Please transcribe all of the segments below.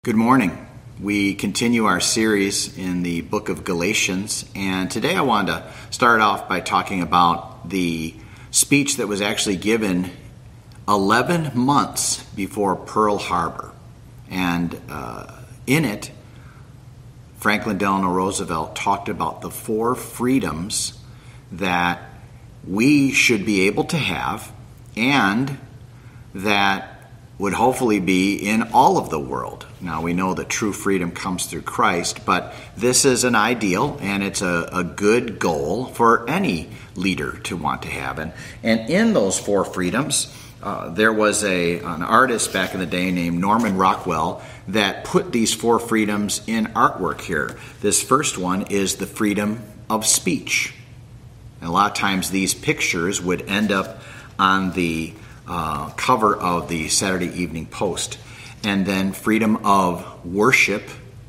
Good morning. We continue our series in the book of Galatians, and today I wanted to start off by talking about the speech that was actually given 11 months before Pearl Harbor. And in it, Franklin Delano Roosevelt talked about the 4 freedoms that we should be able to have and that would hopefully be in all of the world. Now, we know that true freedom comes through Christ, but this is an ideal, and it's a good goal for any leader to want to have. And in those 4 freedoms, there was an artist back in the day named Norman Rockwell that put these 4 freedoms in artwork here. This first one is the freedom of speech. And a lot of times these pictures would end up on the cover of the Saturday Evening Post. And then freedom of worship,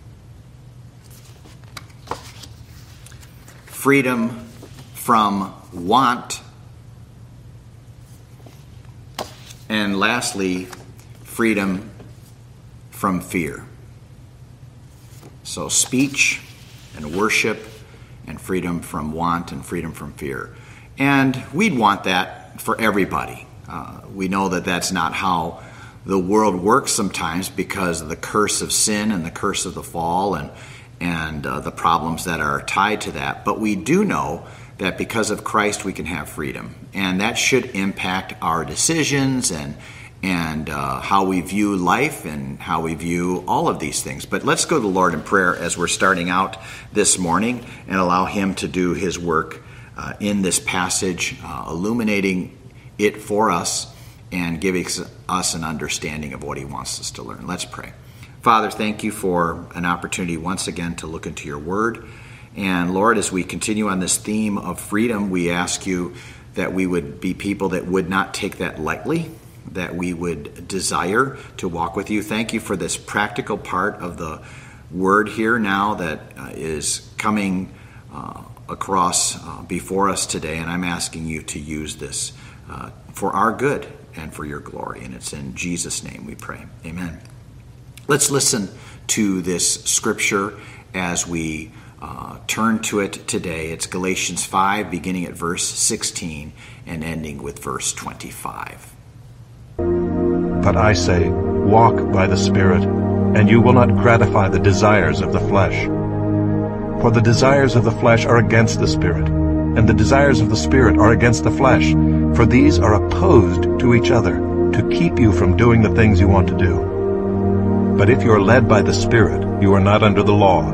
freedom from want, and lastly, freedom from fear. So speech and worship and freedom from want and freedom from fear. And we'd want that for everybody. We know that that's not how the world works sometimes because of the curse of sin and the curse of the fall and the problems that are tied to that. But we do know that because of Christ we can have freedom. And that should impact our decisions and how we view life and how we view all of these things. But let's go to the Lord in prayer as we're starting out this morning and allow Him to do His work in this passage, illuminating it for us and giving us an understanding of what He wants us to learn. Let's pray. Father, thank you for an opportunity once again to look into your word. And Lord, as we continue on this theme of freedom, we ask you that we would be people that would not take that lightly, that we would desire to walk with you. Thank you for this practical part of the word here now that is coming across before us today. And I'm asking you to use this for our good and for your glory. And it's in Jesus' name we pray. Amen. Let's listen to this scripture as we turn to it today. It's Galatians 5, beginning at verse 16 and ending with verse 25. But I say, walk by the Spirit, and you will not gratify the desires of the flesh. For the desires of the flesh are against the Spirit, and the desires of the Spirit are against the flesh, for these are opposed to each other, to keep you from doing the things you want to do. But if you are led by the Spirit, you are not under the law.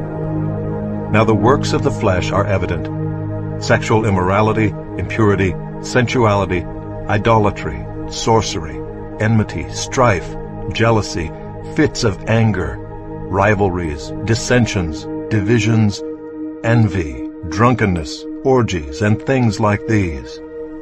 Now the works of the flesh are evident: sexual immorality, impurity, sensuality, idolatry, sorcery, enmity, strife, jealousy, fits of anger, rivalries, dissensions, divisions, envy, drunkenness, orgies, and things like these.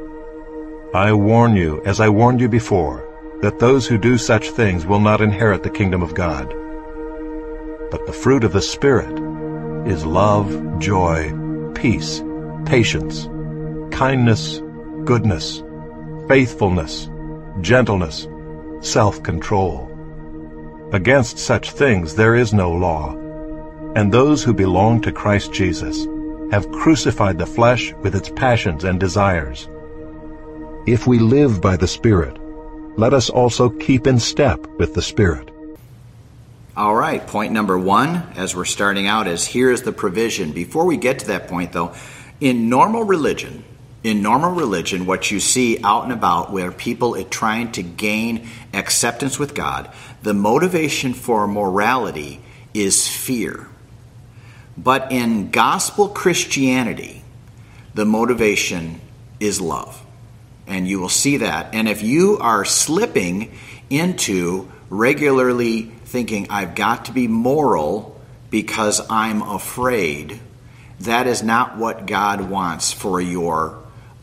I warn you, as I warned you before, that those who do such things will not inherit the kingdom of God. But the fruit of the Spirit is love, joy, peace, patience, kindness, goodness, faithfulness, gentleness, self-control. Against such things there is no law. And those who belong to Christ Jesus have crucified the flesh with its passions and desires. If we live by the Spirit, let us also keep in step with the Spirit. All right, point number 1, as we're starting out, is here's the provision. Before we get to that point, though, in normal religion, what you see out and about where people are trying to gain acceptance with God, the motivation for morality is fear. But in gospel Christianity, the motivation is love. And you will see that. And if you are slipping into regularly thinking, I've got to be moral because I'm afraid, that is not what God wants for your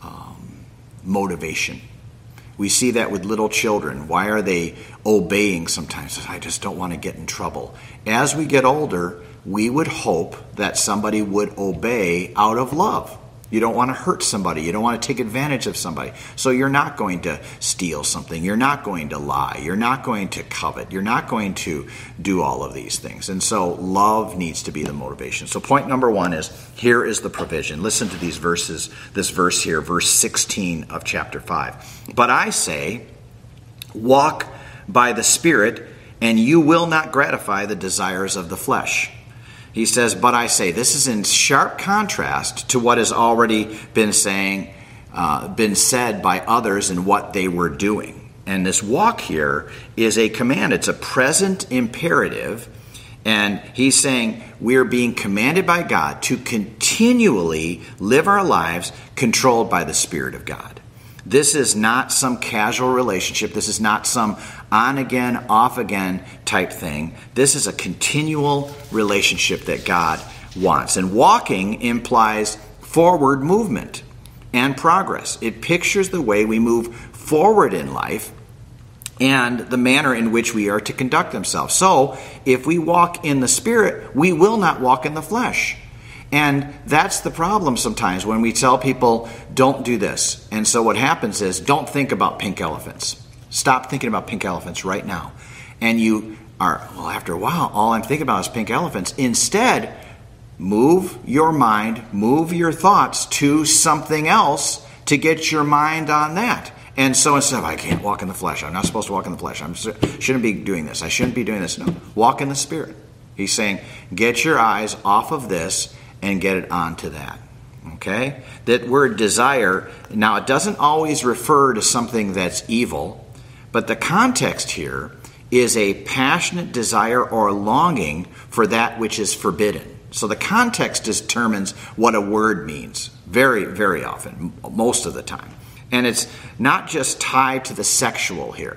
motivation. We see that with little children. Why are they obeying sometimes? I just don't want to get in trouble. As we get older, we would hope that somebody would obey out of love. You don't want to hurt somebody. You don't want to take advantage of somebody. So you're not going to steal something. You're not going to lie. You're not going to covet. You're not going to do all of these things. And so love needs to be the motivation. So point number one is, here is the provision. Listen to these verses, this verse here, verse 16 of chapter 5. But I say, walk by the Spirit, and you will not gratify the desires of the flesh. He says, but I say, this is in sharp contrast to what has already been said by others and what they were doing. And this walk here is a command. It's a present imperative. And he's saying we're being commanded by God to continually live our lives controlled by the Spirit of God. This is not some casual relationship. This is not some on-again, off-again type thing. This is a continual relationship that God wants. And walking implies forward movement and progress. It pictures the way we move forward in life and the manner in which we are to conduct ourselves. So, if we walk in the Spirit, we will not walk in the flesh. And that's the problem sometimes when we tell people, don't do this. And so what happens is, don't think about pink elephants. Stop thinking about pink elephants right now. And you are, well, after a while, all I'm thinking about is pink elephants. Instead, move your mind, move your thoughts to something else to get your mind on that. And so instead of, I can't walk in the flesh, I'm not supposed to walk in the flesh, I shouldn't be doing this, I shouldn't be doing this. No, walk in the Spirit. He's saying, get your eyes off of this and get it onto that. Okay? That word desire, now it doesn't always refer to something that's evil, but the context here is a passionate desire or longing for that which is forbidden. So the context determines what a word means very, very often, most of the time. And it's not just tied to the sexual here,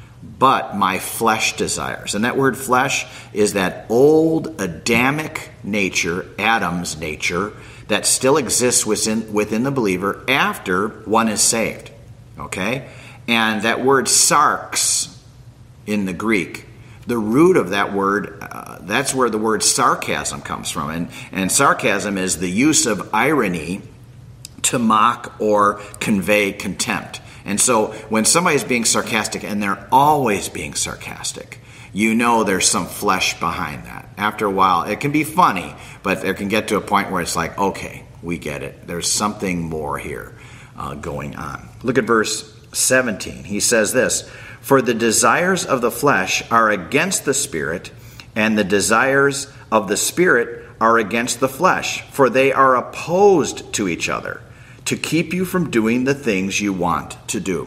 but my flesh desires. And that word flesh is that old Adamic nature, Adam's nature, that still exists within the believer after one is saved. Okay? And that word sarx in the Greek, the root of that word, that's where the word sarcasm comes from. And sarcasm is the use of irony to mock or convey contempt. And so when somebody's being sarcastic, and they're always being sarcastic, you know there's some flesh behind that. After a while, it can be funny, but it can get to a point where it's like, okay, we get it. There's something more here going on. Look at verse 17. He says this, for the desires of the flesh are against the Spirit, and the desires of the Spirit are against the flesh, for they are opposed to each other, to keep you from doing the things you want to do.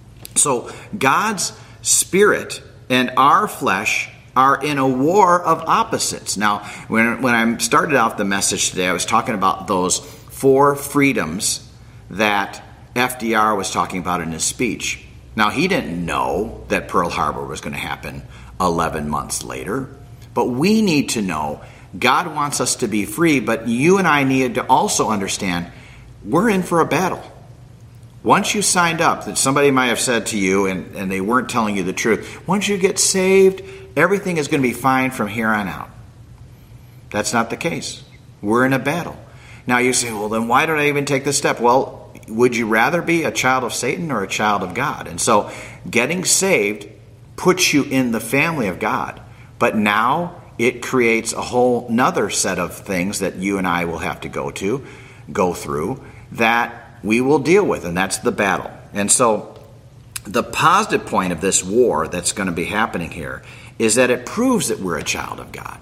So God's Spirit and our flesh are in a war of opposites. Now, when I started off the message today, I was talking about those 4 freedoms that FDR was talking about in his speech. Now, he didn't know that Pearl Harbor was going to happen 11 months later, but we need to know God wants us to be free, but you and I need to also understand we're in for a battle. Once you signed up, that somebody might have said to you, and they weren't telling you the truth, once you get saved, everything is going to be fine from here on out. That's not the case. We're in a battle. Now you say, well, then why did I even take this step? Well, would you rather be a child of Satan or a child of God? And so getting saved puts you in the family of God. But now it creates a whole nother set of things that you and I will have to go through, that we will deal with, and that's the battle. And so the positive point of this war that's going to be happening here is that it proves that we're a child of God,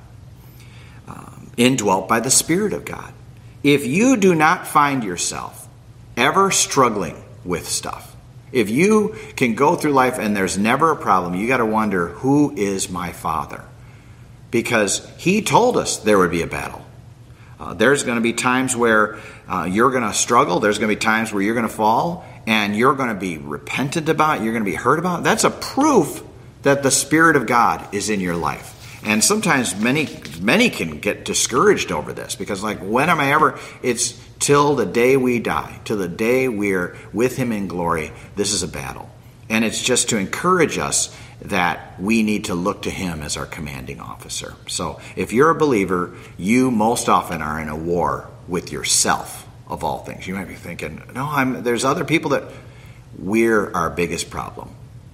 indwelt by the Spirit of God. If you do not find yourself ever struggling with stuff, if you can go through life and there's never a problem, you got to wonder, who is my Father? Because He told us there would be a battle. There's going to be times where you're going to struggle. There's going to be times where you're going to fall, and you're going to be repentant about it. You're going to be hurt about it. That's a proof that the Spirit of God is in your life. And sometimes many can get discouraged over this because, like, when am I ever? It's till the day we die, till the day we're with Him in glory. This is a battle. And it's just to encourage us that we need to look to Him as our commanding officer. So if you're a believer, you most often are in a war with yourself of all things. You might be thinking, no, there's other people that we're our biggest problem.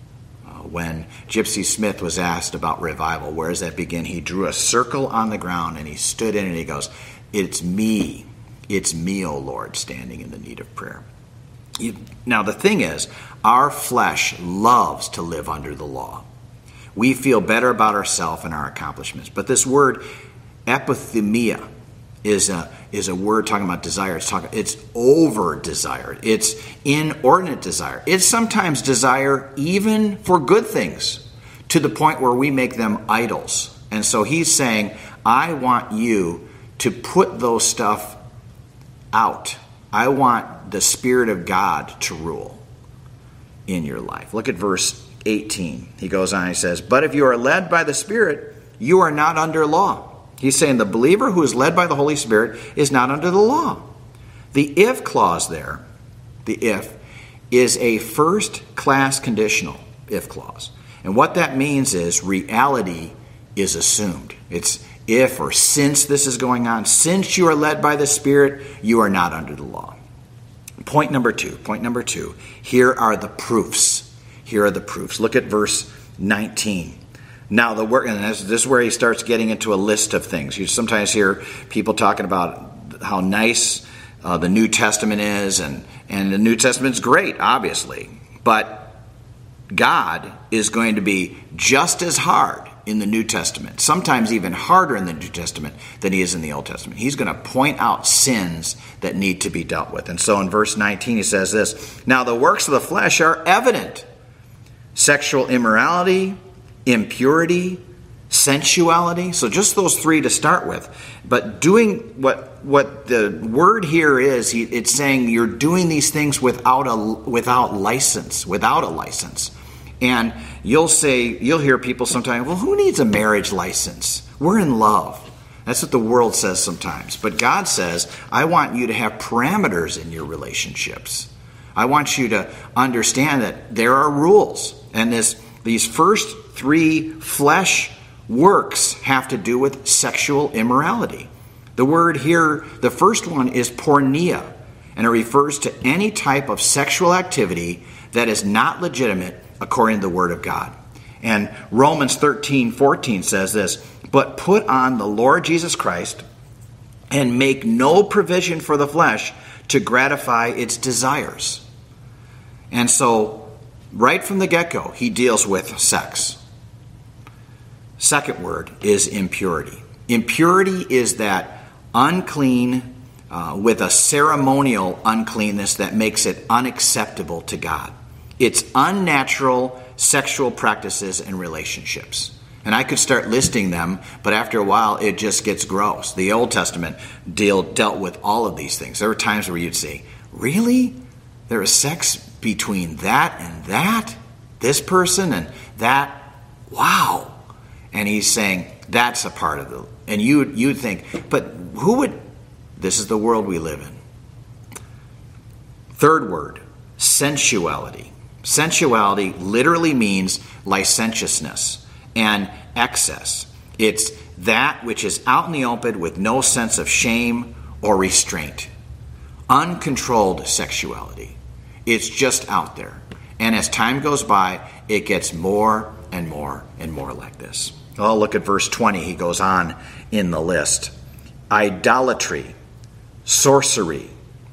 When Gypsy Smith was asked about revival, where does that begin? He drew a circle on the ground and he stood in it and he goes, it's me, O Lord, standing in the need of prayer. Now the thing is, our flesh loves to live under the law. We feel better about ourselves and our accomplishments. But this word, epithemia, is a word talking about desire. It's over-desired. It's inordinate desire. It's sometimes desire even for good things, to the point where we make them idols. And so he's saying, I want you to put those stuff out. I want the Spirit of God to rule in your life. Look at verse 18. He goes on, he says, but if you are led by the Spirit, you are not under law. He's saying the believer who is led by the Holy Spirit is not under the law. The if clause there, the if, is a first-class conditional if clause. And what that means is reality is assumed. It's if or since this is going on. Since you are led by the Spirit, you are not under the law. Point number two. Here are the proofs. Look at verse 19. Now, the work, and this is where he starts getting into a list of things. You sometimes hear people talking about how nice the New Testament is, and the New Testament's great, obviously. But God is going to be just as hard in the New Testament, sometimes even harder in the New Testament than he is in the Old Testament. He's going to point out sins that need to be dealt with. And so in verse 19 he says this, now the works of the flesh are evident. Sexual immorality, impurity, sensuality. So just those three to start with. But doing what the word here is, it's saying you're doing these things without a license. And you'll hear people sometimes, well, who needs a marriage license? We're in love. That's what the world says sometimes. But God says, I want you to have parameters in your relationships. I want you to understand that there are rules. And these first three flesh works have to do with sexual immorality. The word here, the first one is porneia, and it refers to any type of sexual activity that is not legitimate according to the Word of God. And Romans 13:14 says this, but put on the Lord Jesus Christ and make no provision for the flesh to gratify its desires. And so, right from the get-go, he deals with sex. Second word is impurity. Impurity is that unclean with a ceremonial uncleanness that makes it unacceptable to God. It's unnatural sexual practices and relationships. And I could start listing them, but after a while it just gets gross. The Old Testament dealt with all of these things. There were times where you'd say, really? There is sex between that and that? This person and that? Wow. And he's saying that's a part of and you'd think, but who would? This is the world we live in. Third word, sensuality. Sensuality literally means licentiousness and excess. It's that which is out in the open with no sense of shame or restraint. Uncontrolled sexuality. It's just out there. And as time goes by, it gets more and more and more like this. Oh, look at verse 20. He goes on in the list. Idolatry, sorcery,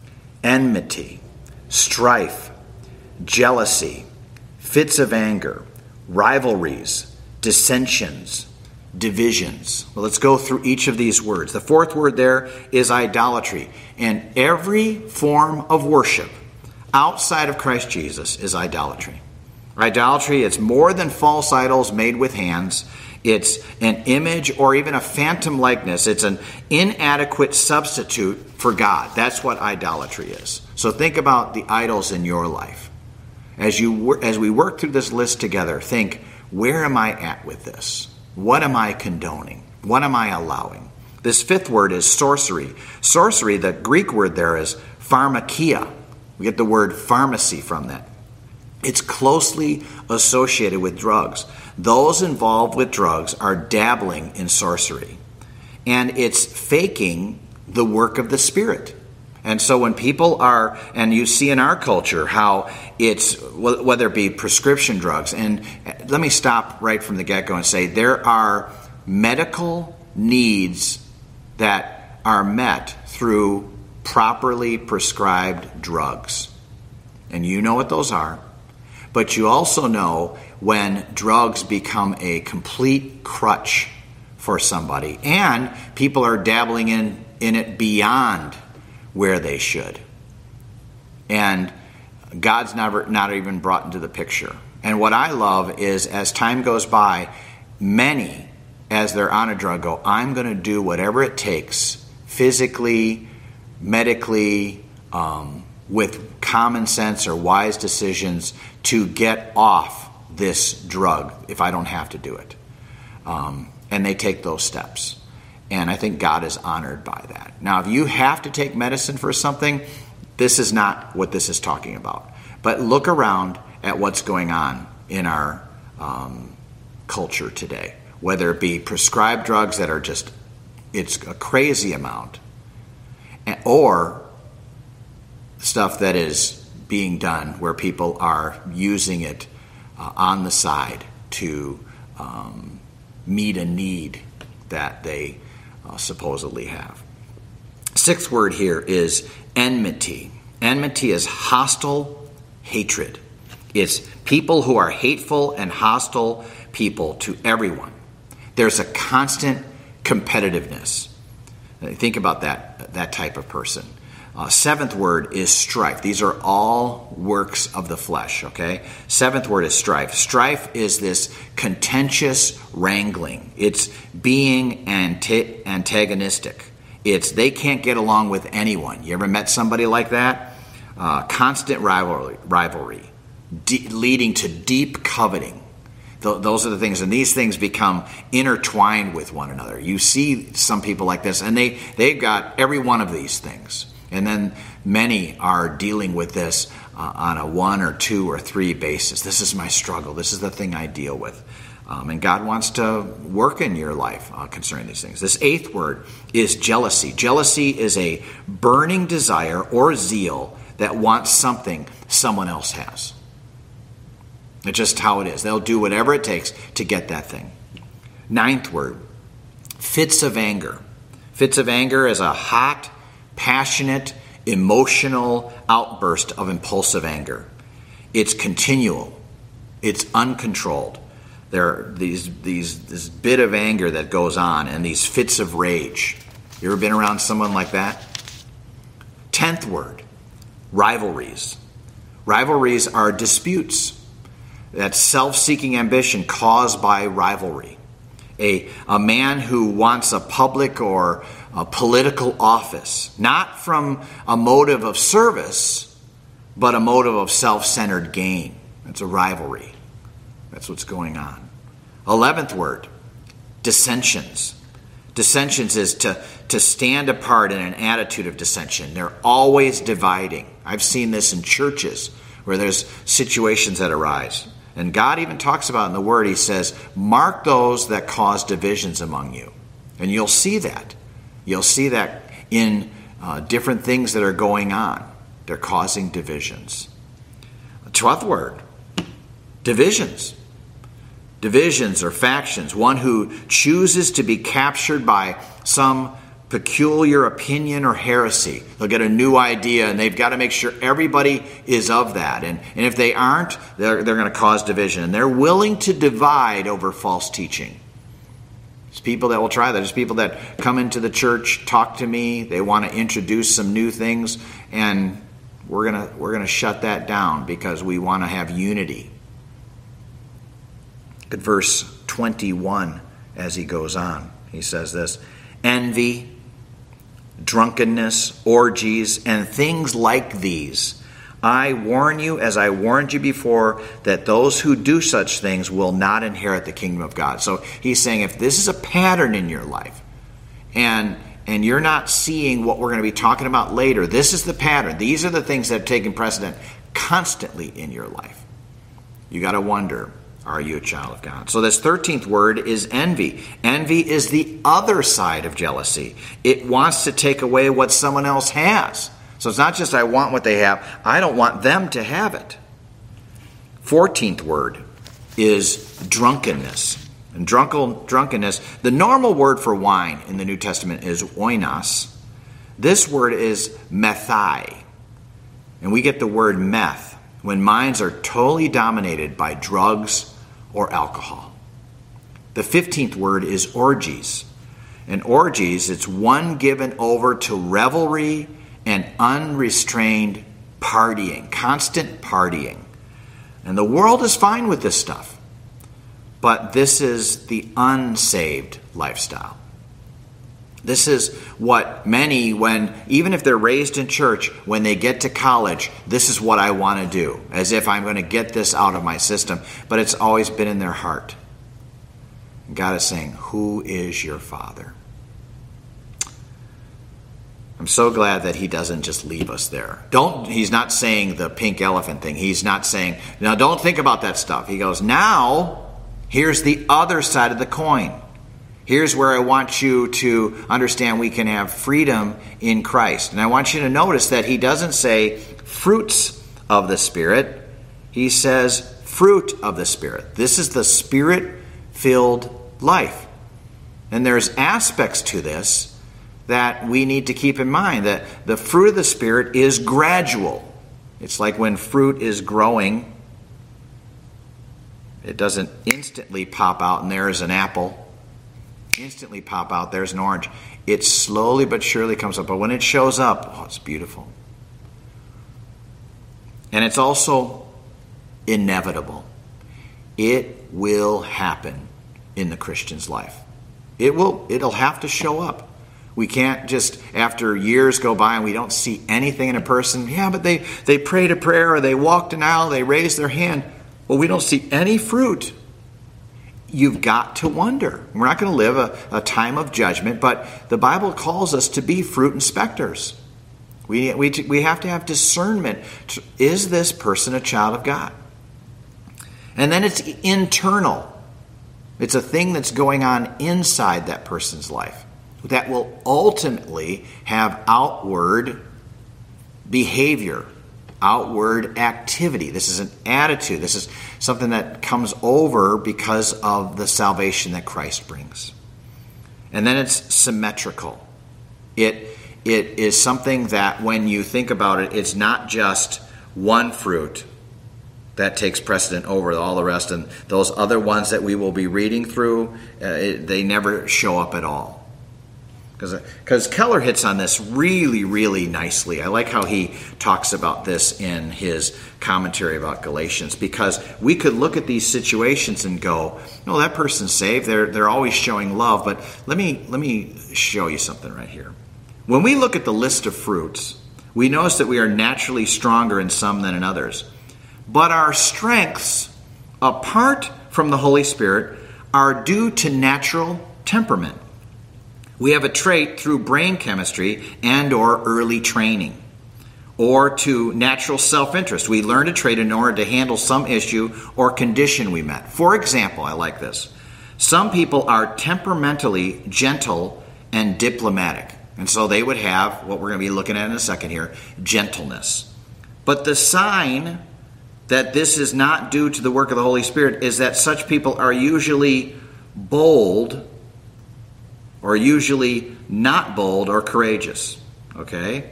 enmity, strife, jealousy, fits of anger, rivalries, dissensions, divisions. Well, let's go through each of these words. The fourth word there is idolatry. And every form of worship outside of Christ Jesus is idolatry. Idolatry, it's more than false idols made with hands. It's an image or even a phantom likeness. It's an inadequate substitute for God. That's what idolatry is. So think about the idols in your life. As we work through this list together, think, where am I at with this? What am I condoning? What am I allowing? This fifth word is sorcery. Sorcery, the Greek word there is pharmakia. We get the word pharmacy from that. It's closely associated with drugs. Those involved with drugs are dabbling in sorcery. And it's faking the work of the Spirit. And so when people are, and you see in our culture how it's, whether it be prescription drugs, and let me stop right from the get-go and say there are medical needs that are met through properly prescribed drugs. And you know what those are. But you also know when drugs become a complete crutch for somebody, and people are dabbling in it beyond where they should. And God's not even brought into the picture. And what I love is as time goes by, many, as they're on a drug, go, I'm going to do whatever it takes, physically, medically, with common sense or wise decisions to get off this drug if I don't have to do it. And they take those steps. And I think God is honored by that. Now, if you have to take medicine for something, this is not what this is talking about. But look around at what's going on in our culture today, whether it be prescribed drugs that are just, it's a crazy amount, or stuff that is being done where people are using it on the side to meet a need that they supposedly have. Sixth word here is enmity. Enmity is hostile hatred. It's people who are hateful and hostile people to everyone. There's a constant competitiveness. Think about that type of person. Seventh word is strife. These are all works of the flesh, okay? Seventh word is strife. Strife is this contentious wrangling. It's being antagonistic. It's they can't get along with anyone. You ever met somebody like that? Constant rivalry leading to deep coveting. Those are the things, and these things become intertwined with one another. You see some people like this, and they've got every one of these things. And then many are dealing with this on a 1 or 2 or 3 basis. This is my struggle. This is the thing I deal with. And God wants to work in your life concerning these things. This eighth word is jealousy. Jealousy is a burning desire or zeal that wants something someone else has. It's just how it is. They'll do whatever it takes to get that thing. Ninth word, fits of anger. Fits of anger is a hot, passionate, emotional outburst of impulsive anger. It's continual. It's uncontrolled. There are this bit of anger that goes on and these fits of rage. You ever been around someone like that? 10th word, rivalries. Rivalries are disputes. That's self-seeking ambition caused by rivalry. A man who wants a public or a political office, not from a motive of service, but a motive of self-centered gain. That's a rivalry. That's what's going on. 11th word, dissensions. Dissensions is to stand apart in an attitude of dissension. They're always dividing. I've seen this in churches where there's situations that arise. And God even talks about in the Word, He says, mark those that cause divisions among you. And you'll see that. You'll see that in different things that are going on. They're causing divisions. 12th word, divisions. Divisions or factions. One who chooses to be captured by some peculiar opinion or heresy. They'll get a new idea and they've got to make sure everybody is of that. And if they aren't, they're going to cause division. And they're willing to divide over false teaching. There's people that will try that. There's people that come into the church, talk to me, they want to introduce some new things, and we're gonna shut that down because we want to have unity. Look at verse 21 as he goes on. He says this, envy, drunkenness, orgies, and things like these. I warn you, as I warned you before, that those who do such things will not inherit the kingdom of God. So he's saying if this is a pattern in your life, and you're not seeing what we're going to be talking about later, this is the pattern. These are the things that have taken precedent constantly in your life. You got to wonder, are you a child of God? So this 13th word is envy. Envy is the other side of jealousy. It wants to take away what someone else has. So it's not just I want what they have. I don't want them to have it. 14th word is drunkenness. And drunkenness, the normal word for wine in the New Testament is oinos. This word is methai. And we get the word meth when minds are totally dominated by drugs or alcohol. The 15th word is orgies. And orgies, it's one given over to revelry and unrestrained partying, constant partying. And the world is fine with this stuff. But this is the unsaved lifestyle. This is what many, even if they're raised in church, when they get to college, this is what I want to do, as if I'm going to get this out of my system. But it's always been in their heart. God is saying, who is your Father? I'm so glad that he doesn't just leave us there. He's not saying the pink elephant thing. He's not saying, now don't think about that stuff. He goes, now, here's the other side of the coin. Here's where I want you to understand we can have freedom in Christ. And I want you to notice that he doesn't say fruits of the Spirit. He says fruit of the Spirit. This is the Spirit-filled life. And there's aspects to this that we need to keep in mind, that the fruit of the Spirit is gradual. It's like when fruit is growing, it doesn't instantly pop out and there's an apple. Instantly pop out, there's an orange. It slowly but surely comes up. But when it shows up, oh, it's beautiful. And it's also inevitable. It will happen in the Christian's life. It'll have to show up. We can't just, after years go by and we don't see anything in a person, yeah, but they prayed a prayer or they walked an aisle, they raised their hand. Well, we don't see any fruit. You've got to wonder. We're not going to live a time of judgment, but the Bible calls us to be fruit inspectors. We have to have discernment. Is this person a child of God? And then it's internal. It's a thing that's going on inside that person's life that will ultimately have outward behavior, outward activity. This is an attitude. This is something that comes over because of the salvation that Christ brings. And then it's symmetrical. It is something that when you think about it, it's not just one fruit that takes precedent over all the rest. And those other ones that we will be reading through, they never show up at all. Because Keller hits on this really, really nicely. I like how he talks about this in his commentary about Galatians. Because we could look at these situations and go, no, that person's saved. They're always showing love. But let me show you something right here. When we look at the list of fruits, we notice that we are naturally stronger in some than in others. But our strengths, apart from the Holy Spirit, are due to natural temperament. We have a trait through brain chemistry and or early training, or to natural self-interest. We learned a trait in order to handle some issue or condition we met. For example, I like this. Some people are temperamentally gentle and diplomatic. And so they would have, what we're going to be looking at in a second here, gentleness. But the sign that this is not due to the work of the Holy Spirit is that such people are usually bold, or usually not bold or courageous. Okay?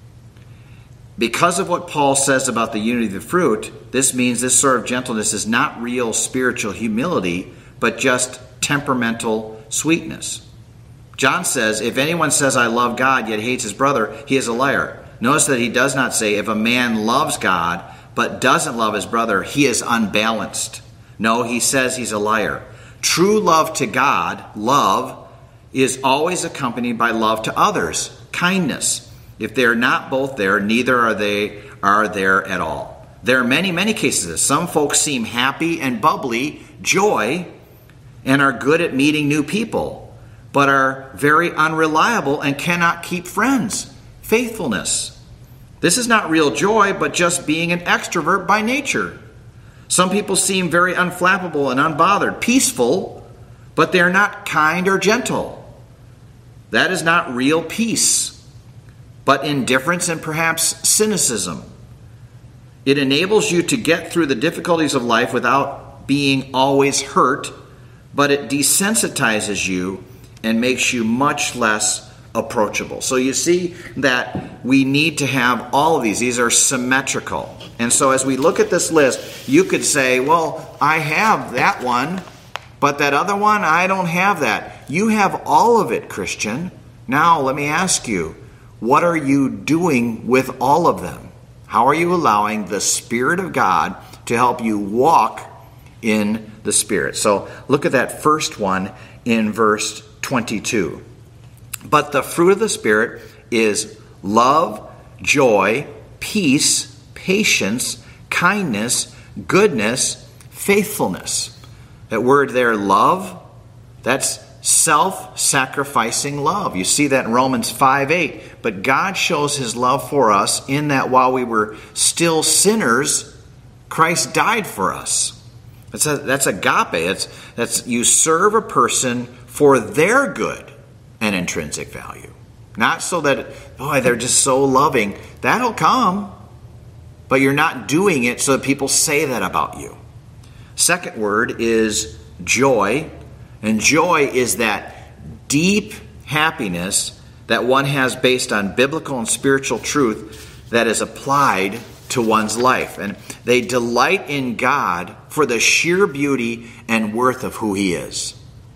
Because of what Paul says about the unity of the fruit, this means this sort of gentleness is not real spiritual humility, but just temperamental sweetness. John says, if anyone says, I love God, yet hates his brother, he is a liar. Notice that he does not say, if a man loves God, but doesn't love his brother, he is unbalanced. No, he says he's a liar. True love to God, love, is always accompanied by love to others, kindness. If they are not both there, neither are there at all. There are many, many cases of this. Some folks seem happy and bubbly, joy, and are good at meeting new people, but are very unreliable and cannot keep friends. Faithfulness. This is not real joy, but just being an extrovert by nature. Some people seem very unflappable and unbothered, peaceful, but they are not kind or gentle. That is not real peace, but indifference and perhaps cynicism. It enables you to get through the difficulties of life without being always hurt, but it desensitizes you and makes you much less approachable. So you see that we need to have all of these. These are symmetrical. And so as we look at this list, you could say, well, I have that one, but that other one, I don't have that. You have all of it, Christian. Now let me ask you, what are you doing with all of them? How are you allowing the Spirit of God to help you walk in the Spirit? So look at that first one in verse 22. But the fruit of the Spirit is love, joy, peace, patience, kindness, goodness, faithfulness. That word there, love, that's self-sacrificing love. You see that in Romans 5:8. But God shows his love for us in that while we were still sinners, Christ died for us. That's agape. That's you serve a person for their good and intrinsic value. Not so that, boy, they're just so loving. That'll come. But you're not doing it so that people say that about you. Second word is joy. And joy is that deep happiness that one has based on biblical and spiritual truth that is applied to one's life. And they delight in God for the sheer beauty and worth of who he is.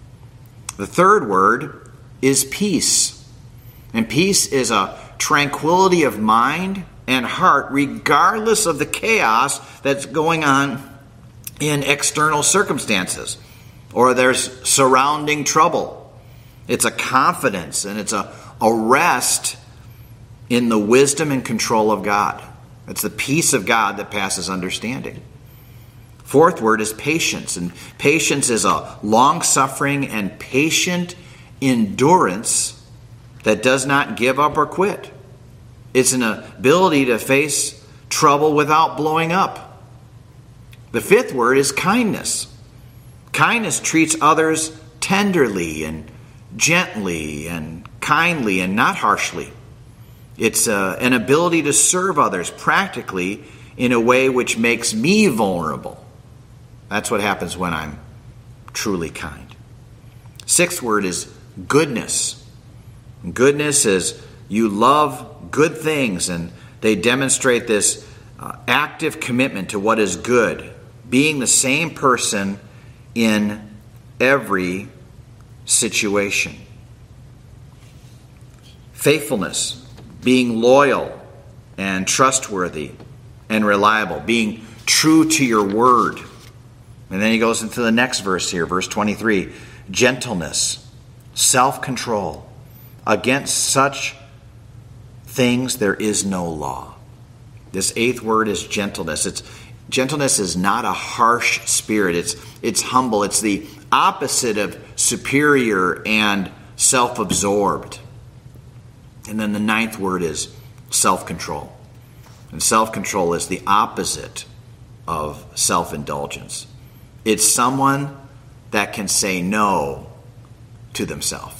The third word is peace. And peace is a tranquility of mind and heart regardless of the chaos that's going on in external circumstances or there's surrounding trouble. It's a confidence and it's a rest in the wisdom and control of God. It's the peace of God that passes understanding. Fourth word is patience. And patience is a long-suffering and patient endurance that does not give up or quit. It's an ability to face trouble without blowing up. The fifth word is kindness. Kindness treats others tenderly and gently and kindly and not harshly. It's an ability to serve others practically in a way which makes me vulnerable. That's what happens when I'm truly kind. Sixth word is goodness. Goodness is you love good things, and they demonstrate this active commitment to what is good, being the same person in every situation. Faithfulness, being loyal and trustworthy and reliable, being true to your word. And then he goes into the next verse here, verse 23. Gentleness, self-control. Against such things there is no law. This eighth word is gentleness. Gentleness is not a harsh spirit. It's humble. It's the opposite of superior and self-absorbed. And then the ninth word is self-control. And self-control is the opposite of self-indulgence. It's someone that can say no to themselves.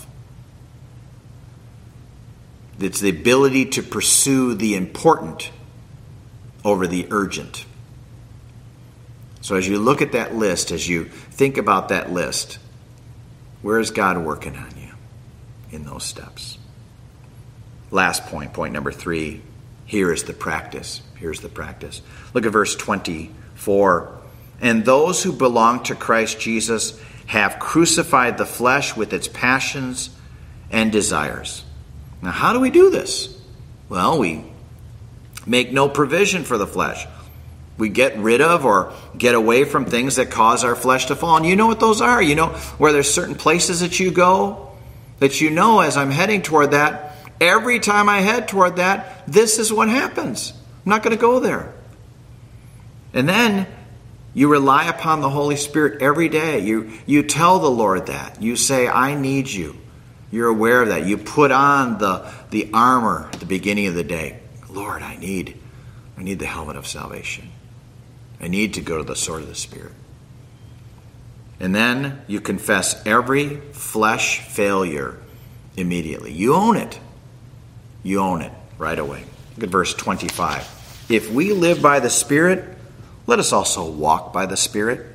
It's the ability to pursue the important over the urgent. So as you look at that list, as you think about that list, where is God working on you in those steps? Last point number 3. Here is the practice. Here's the practice. Look at verse 24. And those who belong to Christ Jesus have crucified the flesh with its passions and desires. Now, how do we do this? Well, we make no provision for the flesh. We get rid of or get away from things that cause our flesh to fall. And you know what those are. You know where there's certain places that you go that you know as I'm heading toward that, every time I head toward that, this is what happens. I'm not going to go there. And then you rely upon the Holy Spirit every day. You tell the Lord that. You say, I need you. You're aware of that. You put on the armor at the beginning of the day. Lord, I need the helmet of salvation. I need to go to the sword of the Spirit. And then you confess every flesh failure immediately. You own it. You own it. right away. Look at verse 25. If we live by the Spirit, let us also walk by the Spirit.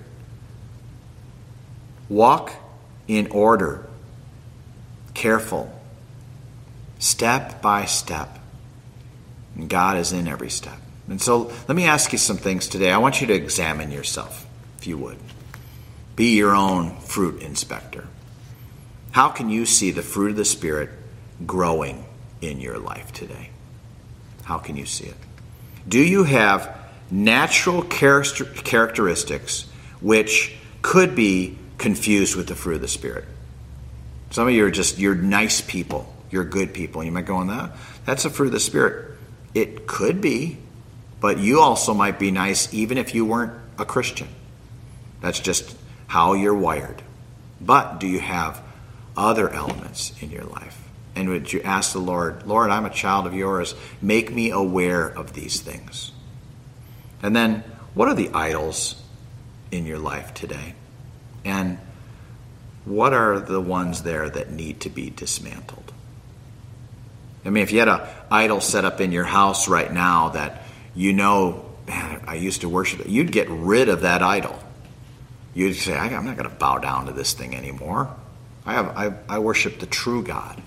Walk in order, careful, step by step. And God is in every step. And so let me ask you some things today. I want you to examine yourself, if you would. Be your own fruit inspector. How can you see the fruit of the Spirit growing in your life today? How can you see it? Do you have natural characteristics which could be confused with the fruit of the Spirit? Some of you are you're nice people. You're good people. You might go on that's the fruit of the Spirit. It could be, but you also might be nice even if you weren't a Christian. That's just how you're wired. But do you have other elements in your life? And would you ask the Lord, Lord, I'm a child of yours. Make me aware of these things. And then, what are the idols in your life today? And what are the ones there that need to be dismantled? I mean, if you had an idol set up in your house right now that you know, man, I used to worship it, you'd get rid of that idol. You'd say, I'm not going to bow down to this thing anymore. I worship the true God.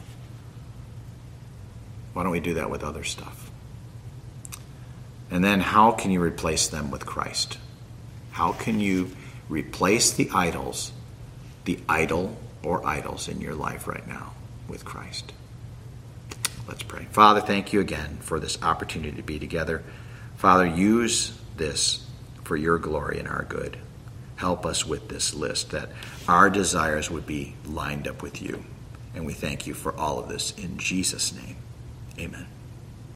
Why don't we do that with other stuff? And then how can you replace them with Christ? How can you replace the idol or idols in your life right now with Christ? Let's pray. Father, thank you again for this opportunity to be together. Father, use this for your glory and our good. Help us with this list, that our desires would be lined up with you. And we thank you for all of this in Jesus' name. Amen.